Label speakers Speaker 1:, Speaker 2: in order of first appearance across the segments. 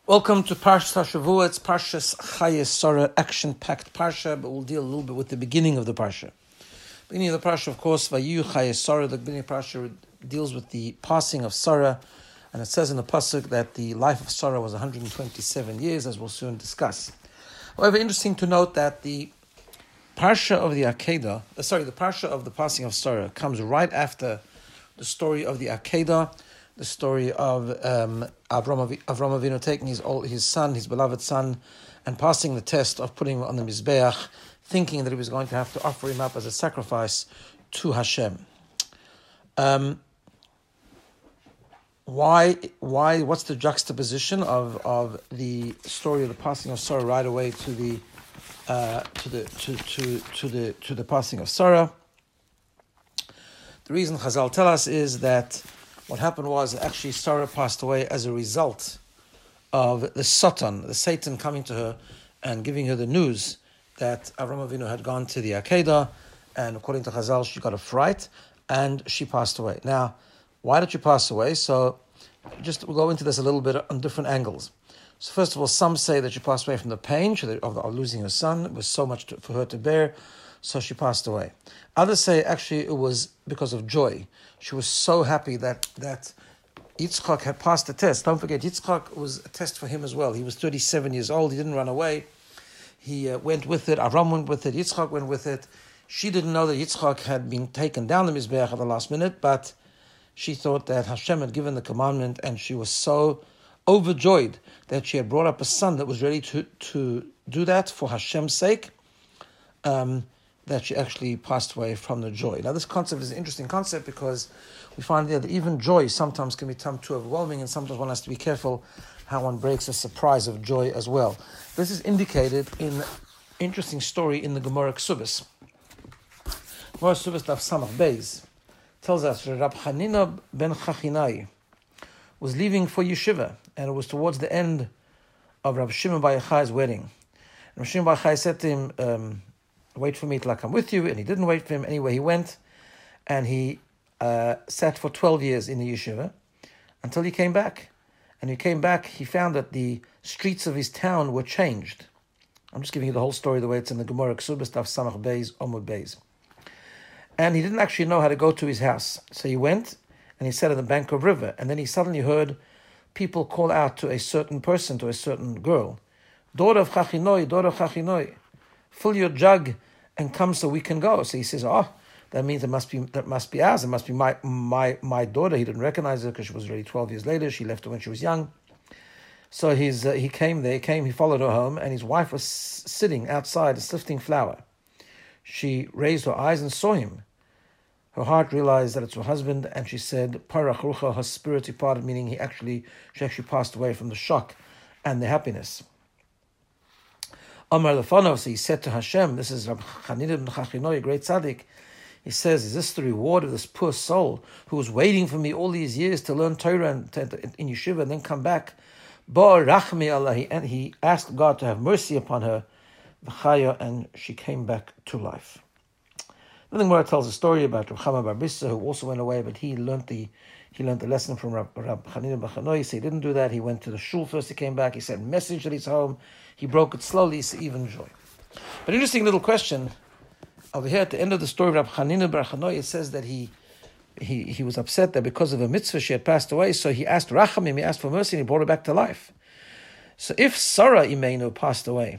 Speaker 1: Welcome to Parshas Shavua. It's Parshas Chayei Sarah, action-packed Parsha, but we'll deal a little bit with the beginning of the Parsha. Beginning of the Parsha, of course, Vayiyu Chayei Sarah. The beginning of the Parsha deals with the passing of Sarah, and it says in the pasuk that the life of Sarah was 127 years, as we'll soon discuss. However, interesting to note that the Parsha of the Akedah, the Parsha of the passing of Sarah comes right after the story of the Akedah, the story of Avram Avinu taking his son, his beloved son, and passing the test of putting him on the Mizbeach, thinking that he was going to have to offer him up as a sacrifice to Hashem. What's the juxtaposition of the story of the passing of Sarah right away to the passing of Sarah? The reason Chazal tell us is that what happened was actually Sarah passed away as a result of the Satan coming to her and giving her the news that Avram Avinu had gone to the Akedah, and according to Chazal, she got a fright and she passed away. Now, why did she pass away? So, we'll go into this a little bit on different angles. So, first of all, some say that she passed away from the pain of losing her son. It was so much for her to bear, so she passed away. Others say actually it was because of joy. She was so happy that Yitzchak had passed the test. Don't forget, Yitzchak was a test for him as well. He was 37 years old. He didn't run away. He went with it. Avram went with it. Yitzchak went with it. She didn't know that Yitzchak had been taken down the Mizbeach at the last minute, but she thought that Hashem had given the commandment, and she was so overjoyed that she had brought up a son that was ready to do that for Hashem's sake, that she actually passed away from the joy. Now, this concept is an interesting concept because we find that even joy sometimes can become too overwhelming, and sometimes one has to be careful how one breaks a surprise of joy as well. This is indicated in an interesting story in the Gemara Ksubis. Gemara Ksubis Daf Samach Beis tells us that Rab Chanina ben Chachinai was leaving for yeshiva, and it was towards the end of Rab Shimon bar Yochai's wedding. And Rab Shimon bar Yochai said to him, wait for me till I come with you, and he didn't wait for him. Anyway, he went, and he sat for 12 years in the yeshiva until he came back. And he came back, he found that the streets of his town were changed. I'm just giving you the whole story the way it's in the Gemara Ksubis Daf Samach Beis Omud Beis. And he didn't actually know how to go to his house. So he went, and he sat on the bank of a river, and then he suddenly heard people call out to a certain person, to a certain girl, daughter of Chachinoi, fill your jug and come so we can go. So he says, that means that must be ours. It must be my daughter. He didn't recognize her because she was already 12 years later. She left her when she was young. So he followed her home, and his wife was sitting outside sifting flour. She raised her eyes and saw him. Her heart realized that it's her husband, and she said, Parach Rucha, her spirit departed, meaning she actually passed away from the shock and the happiness. Amar Lefanov, so he said to Hashem, this is Rab Chanina ben Chachinoi, a great tzaddik. He says, is this the reward of this poor soul who was waiting for me all these years to learn Torah in yeshiva and then come back? And he asked God to have mercy upon her, and she came back to life. The Gemara tells a story about Reb Chama bar Bissa, who also went away, but he learned the lesson from Rab Chanina ben Chachinoi. So he didn't do that. He went to the shul first. He came back. He sent a message that he's home. He broke it slowly, so even joy. But interesting little question over here at the end of the story of Rab Chanina ben Chachinoi. It says that he was upset that because of a mitzvah she had passed away, so he asked Rachamim, he asked for mercy, and he brought her back to life. So if Sarah Imeinu passed away,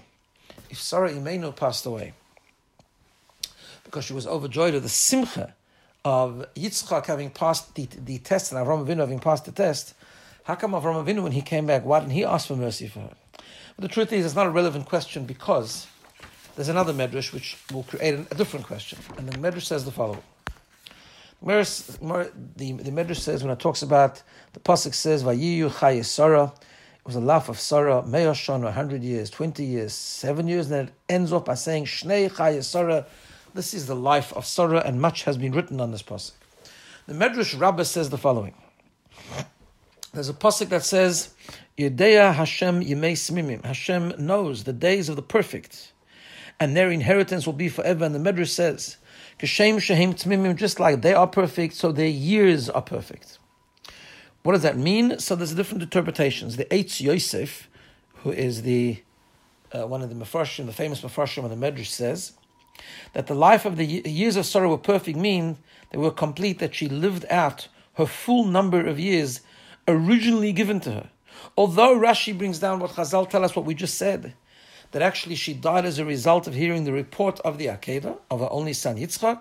Speaker 1: because she was overjoyed of the simcha of Yitzchak having passed the test and Avram Avinu having passed the test, how come Avram Avinu, when he came back, why didn't he ask for mercy for her? But the truth is, it's not a relevant question because there's another medrash which will create a different question. And the medrash says the following. The medrash says, when it talks about, the pasuk says, Vayiyu Chayei Sarah, it was a laugh of Sarah, Me'oshon, 100 years, 20 years, 7 years, and then it ends off by saying, Shnei Chayei Sarah. This is the life of Sarah, and much has been written on this pasuk. The Medrash Rabbah says the following. There's a pasuk that says, Yedeya Hashem Yemei Smimim. Hashem knows the days of the perfect, and their inheritance will be forever. And the Medrash says, Kashem Shehem Tmimim, just like they are perfect, so their years are perfect. What does that mean? So there's different interpretations. The Eitz Yosef who is the one of the Mefarshim, the famous Mefarshim of the Medrash, says that the life of the years of Sarah were perfect, mean they were complete, that she lived out her full number of years originally given to her. Although Rashi brings down what Chazal tell us, what we just said, that actually she died as a result of hearing the report of the Akedah, of her only son Yitzchak,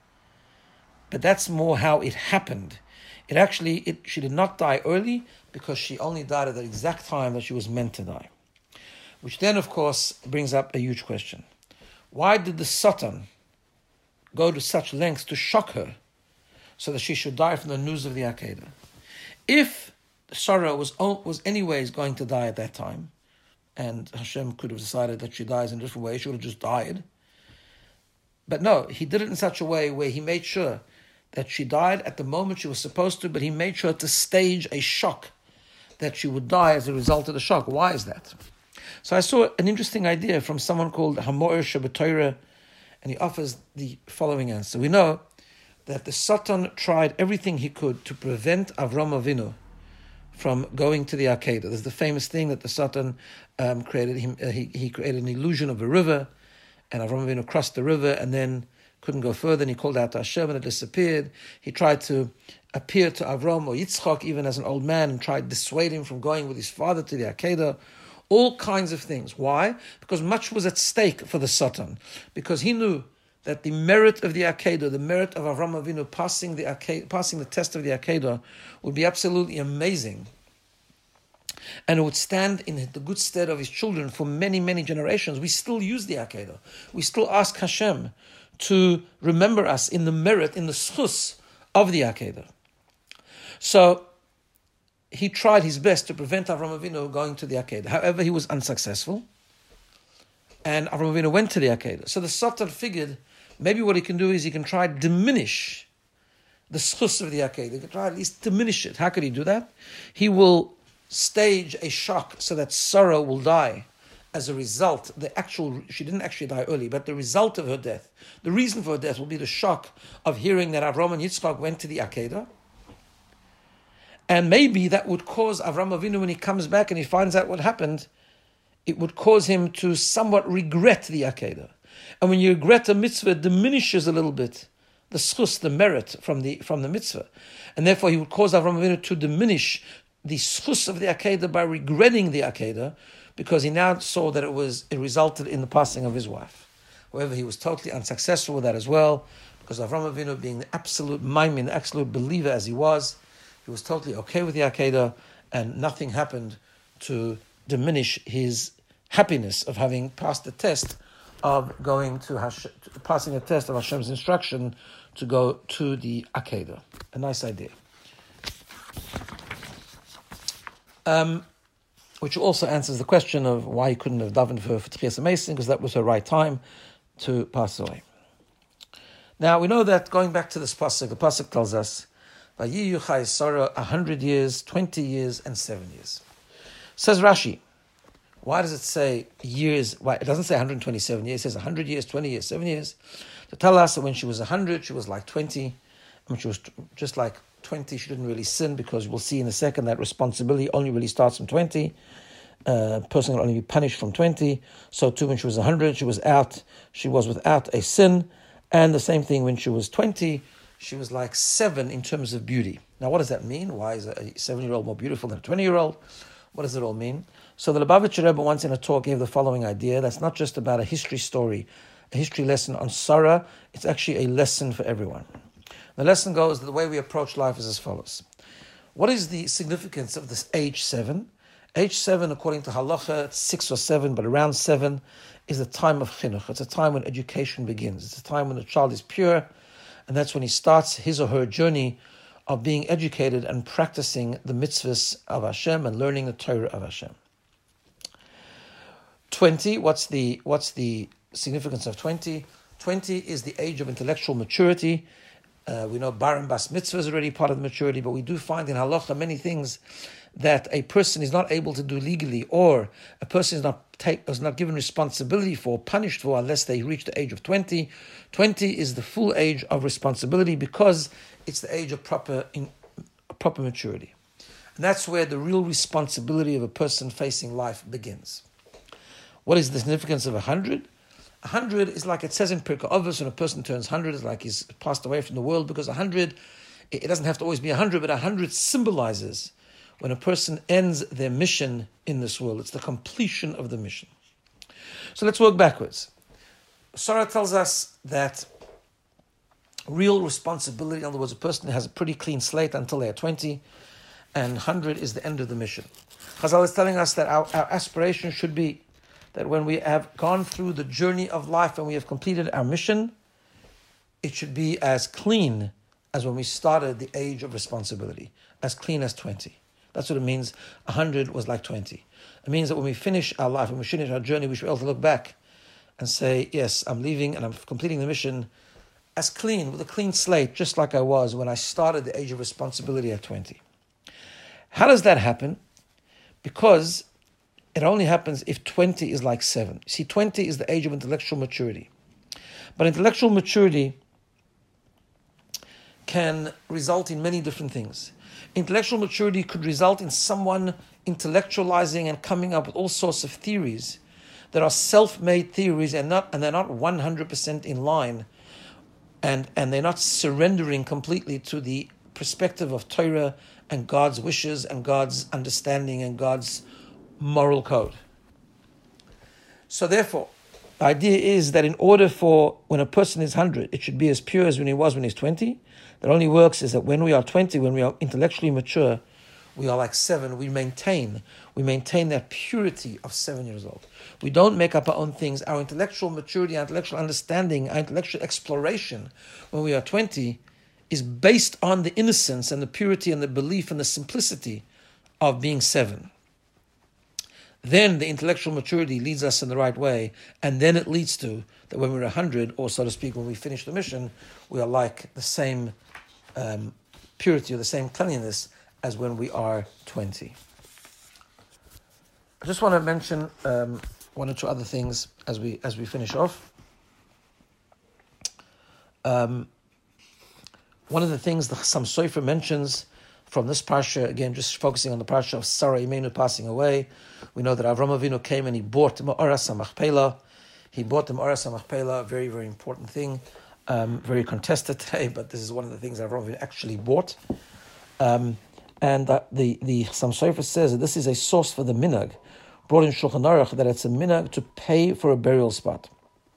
Speaker 1: but that's more how it happened. She did not die early because she only died at the exact time that she was meant to die. Which then, of course, brings up a huge question. Why did the Satan go to such lengths to shock her so that she should die from the news of the Akedah? If Sarah was anyways going to die at that time, and Hashem could have decided that she dies in a different way, she would have just died. But no, he did it in such a way where he made sure that she died at the moment she was supposed to, but he made sure to stage a shock that she would die as a result of the shock. Why is that? So I saw an interesting idea from someone called Hamor Shabbatorah, and he offers the following answer. We know that the Satan tried everything he could to prevent Avram Avinu from going to the Akedah. There's the famous thing that the Satan created. He created an illusion of a river, and Avram Avinu crossed the river and then couldn't go further, and he called out to Hashem and it disappeared. He tried to appear to Avram or Yitzchak even as an old man and tried to dissuade him from going with his father to the Akedah. All kinds of things. Why? Because much was at stake for the Satan. Because he knew that the merit of the Akedah, the merit of Avram Avinu passing the test of the Akedah would be absolutely amazing. And it would stand in the good stead of his children for many, many generations. We still use the Akedah. We still ask Hashem to remember us in the merit, in the schus of the Akedah. So he tried his best to prevent Avram Avinu going to the Akedah. However, he was unsuccessful. And Avram Avinu went to the Akedah. So the Satan figured maybe what he can do is he can try to diminish the schus of the Akedah. He can try at least diminish it. How could he do that? He will stage a shock so that Sarah will die as a result. She didn't actually die early, but the result of her death, the reason for her death will be the shock of hearing that Avram and Yitzchak went to the Akedah. And maybe that would cause Avram Avinu, when he comes back and he finds out what happened, it would cause him to somewhat regret the Akedah. And when you regret a mitzvah, it diminishes a little bit the schus, the merit from the mitzvah. And therefore he would cause Avram Avinu to diminish the schus of the Akedah by regretting the Akedah, because he now saw that it resulted in the passing of his wife. However, he was totally unsuccessful with that as well, because Avram Avinu, being the absolute maimin, the absolute believer as he was totally okay with the Akedah, and nothing happened to diminish his happiness of having passed the test of passing the test of Hashem's instruction to go to the Akedah. A nice idea. Which also answers the question of why he couldn't have davened for Tchias HaMesim, because that was her right time to pass away. Now we know that, going back to this pasuk, the pasuk tells us, Vayiyu Chai Sarah 100 years, 20 years, and 7 years. Says Rashi, why does it say years? Why it doesn't say 127 years? It says 100 years, 20 years, 7 years. To tell us that when she was 100, she was like 20. When she was just like 20, she didn't really sin, because we'll see in a second that responsibility only really starts from 20. A person can only be punished from 20. So too, when she was 100, she was without a sin. And the same thing when she was 20, she was like 7 in terms of beauty. Now, what does that mean? Why is a 7-year-old more beautiful than a 20-year-old? What does it all mean? So the Lubavitcher Rebbe once in a talk gave the following idea. That's not just about a history story, a history lesson on Sarah. It's actually a lesson for everyone. The lesson goes that the way we approach life is as follows. What is the significance of this age 7? Age 7, according to halacha, it's 6 or 7, but around 7 is the time of chinuch. It's a time when education begins. It's a time when the child is pure, and that's when he starts his or her journey of being educated and practicing the mitzvahs of Hashem and learning the Torah of Hashem. 20, what's the significance of 20? 20 is the age of intellectual maturity. We know Bar and Bas Mitzvah is already part of the maturity, but we do find in halacha many things that a person is not able to do legally, or a person is not given responsibility for, punished for, unless they reach the age of 20. 20 is the full age of responsibility, because it's the age of proper maturity. And that's where the real responsibility of a person facing life begins. What is the significance of 100? 100 is like it says in Pirkei Avos, when a person turns 100, it's like he's passed away from the world, because 100, it doesn't have to always be 100, but 100 symbolizes when a person ends their mission in this world. It's the completion of the mission. So let's work backwards. Sarah tells us that real responsibility, in other words, a person has a pretty clean slate until they are 20, and 100 is the end of the mission. Chazal is telling us that our aspiration should be that when we have gone through the journey of life and we have completed our mission, it should be as clean as when we started the age of responsibility, as clean as 20. That's what it means. 100 was like 20. It means that when we finish our life, when we finish our journey, we should be able to look back and say, yes, I'm leaving and I'm completing the mission as clean, with a clean slate, just like I was when I started the age of responsibility at 20. How does that happen? Because it only happens if 20 is like 7. See, 20 is the age of intellectual maturity. But intellectual maturity can result in many different things. Intellectual maturity could result in someone intellectualizing and coming up with all sorts of theories that are self-made theories and they're not 100% in line, and they're not surrendering completely to the perspective of Torah and God's wishes and God's understanding and God's moral code. So therefore, the idea is that in order for when a person is 100, it should be as pure as when he was when he's 20. That only works is that when we are 20, when we are intellectually mature, we are like 7. We maintain that purity of 7 years old. We don't make up our own things. Our intellectual maturity, our intellectual understanding, our intellectual exploration when we are 20 is based on the innocence and the purity and the belief and the simplicity of being 7. Then the intellectual maturity leads us in the right way, and then it leads to that when we're 100, or so to speak, when we finish the mission, we are like the same purity or the same cleanliness as when we are 20. I just want to mention one or two other things as we finish off. One of the things the Chassam Sofer mentions from this parsha, again, just focusing on the parsha of Sarah Imenu passing away, we know that Avram Avinu came and he bought Ma'aras HaMachpelah. He bought the Ma'aras HaMachpelah, a very, very important thing, very contested today, but this is one of the things Avram Avinu actually bought. And the Chassam Sofer says that this is a source for the minhag, brought in Shulchan Aruch, that it's a minhag to pay for a burial spot.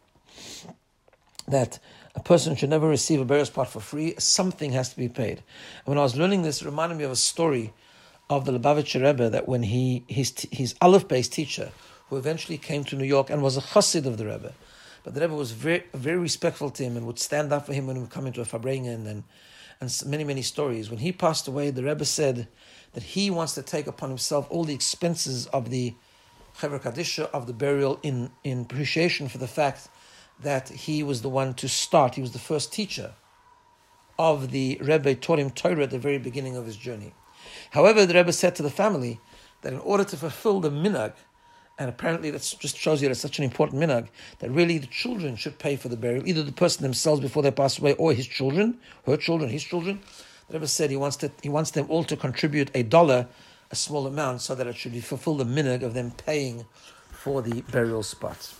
Speaker 1: That a person should never receive a burial spot for free. Something has to be paid. And when I was learning this, it reminded me of a story of the Lubavitcher Rebbe, that when his Aleph-based teacher, who eventually came to New York and was a chassid of the Rebbe, but the Rebbe was very, very respectful to him and would stand up for him when he would come into a Farbrengen and many, many stories. When he passed away, the Rebbe said that he wants to take upon himself all the expenses of the Chevra Kadisha, of the burial, in appreciation for the fact that he was the one to start. He was the first teacher of the Rebbe, taught him Torah at the very beginning of his journey. However, the Rebbe said to the family that in order to fulfill the minhag, and apparently that just shows you that it's such an important minhag, that really the children should pay for the burial, either the person themselves before they pass away, or his children, her children, his children. The Rebbe said he wants them all to contribute $1, a small amount, so that it should fulfill the minhag of them paying for the burial spot.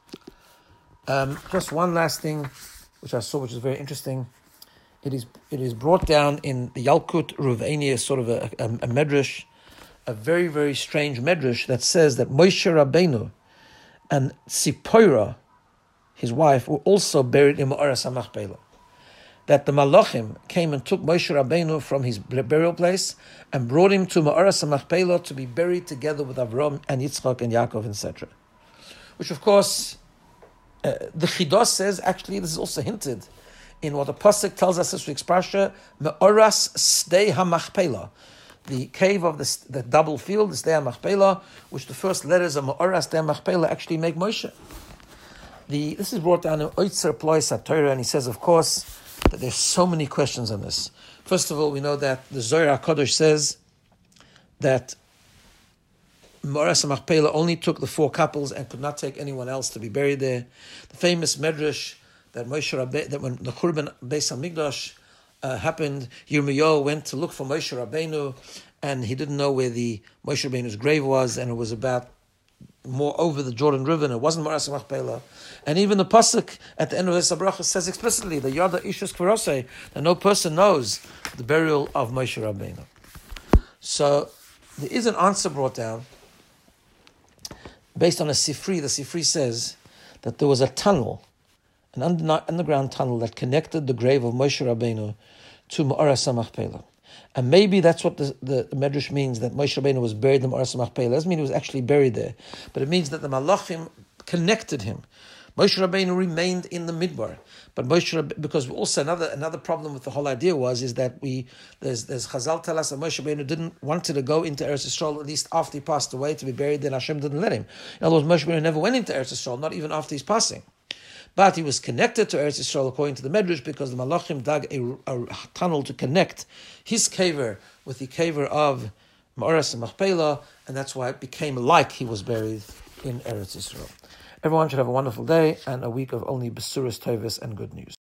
Speaker 1: Just one last thing, which I saw, which is very interesting. It is brought down in the Yalkut Ruveni, sort of a medrash, a very, very strange medrash that says that Moshe Rabbeinu and Tzipora, his wife, were also buried in Ma'aras HaMachpelah. That the Malachim came and took Moshe Rabbeinu from his burial place and brought him to Ma'aras HaMachpelah to be buried together with Avram and Yitzchak and Yaakov, etc. Which, of course, the Chidah says, actually, this is also hinted in what the Pasuk tells us this week's parsha, Me'oras Sdei HaMachpelah, the cave of the double field, the Sdei HaMachpelah, which the first letters of Me'oras Sdei HaMachpelah actually make Moshe. This is brought down in Oitzer Plois HaTorah, and he says, of course, that there's so many questions on this. First of all, we know that the Zohar HaKadosh says that Ma'aras HaMachpelah only took the 4 couples and could not take anyone else to be buried there. The famous medrash that that when the Churban Beis HaMikdash happened, Yirmiyahu went to look for Moshe Rabbeinu, and he didn't know where the Moshe Rabbeinu's grave was, and it was about more over the Jordan River, and it wasn't Ma'aras Machpelah. And even the pasuk at the end of the Bracha says explicitly, the Yada Ishus Kverosei, that no person knows the burial of Moshe Rabbeinu. So there is an answer brought down based on a Sifri. The Sifri says that there was a tunnel, an underground tunnel that connected the grave of Moshe Rabbeinu to Ma'aras Machpelah. And maybe that's what the Medrash means, that Moshe Rabbeinu was buried in Ma'aras Machpelah. It doesn't mean he was actually buried there, but it means that the Malachim connected him. Moshe Rabbeinu remained in the Midbar, but because also another problem with the whole idea is that there's Chazal tell us that Moshe Rabbeinu didn't wanted to go into Eretz Yisrael at least after he passed away to be buried. Then Hashem didn't let him. In other words, Moshe Rabbeinu never went into Eretz Yisrael, not even after his passing. But he was connected to Eretz Yisrael according to the Medrash because the Malachim dug a tunnel to connect his caver with the caver of Ma'aras Machpelah, and that's why it became like he was buried in Eretz Yisrael. Everyone should have a wonderful day and a week of only Besuras Tovis and good news.